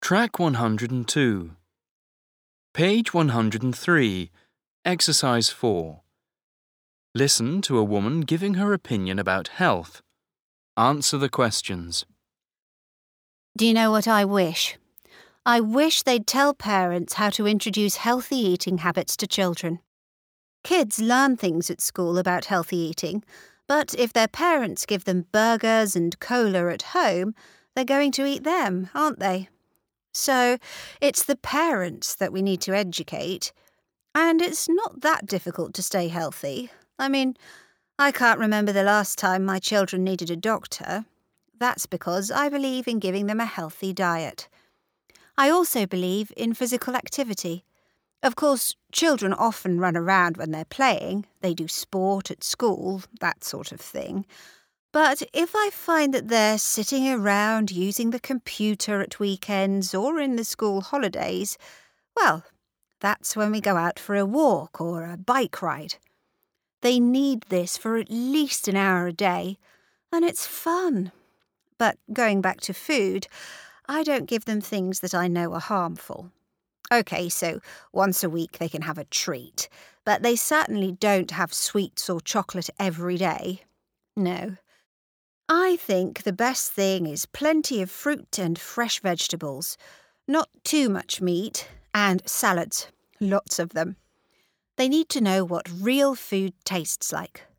Track 102. Page 103. Exercise 4. Listen to a woman giving her opinion about health. Answer the questions. Do you know what I wish? I wish they'd tell parents how to introduce healthy eating habits to children. Kids learn things at school about healthy eating, but if their parents give them burgers and cola at home, they're going to eat them, aren't they? So it's the parents that we need to educate. And it's not that difficult to stay healthy. I mean, I can't remember the last time my children needed a doctor. That's because I believe in giving them a healthy diet. I also believe in physical activity. Of course, children often run around when they're playing. They do sport at school, that sort of thing. But if I find that they're sitting around using the computer at weekends or in the school holidays, well, that's when we go out for a walk or a bike ride. They need this for at least an hour a day, and it's fun. But going back to food, I don't give them things that I know are harmful. OK, so once a week they can have a treat, but they certainly don't have sweets or chocolate every day. No. I think the best thing is plenty of fruit and fresh vegetables, not too much meat, and salads, lots of them. They need to know what real food tastes like.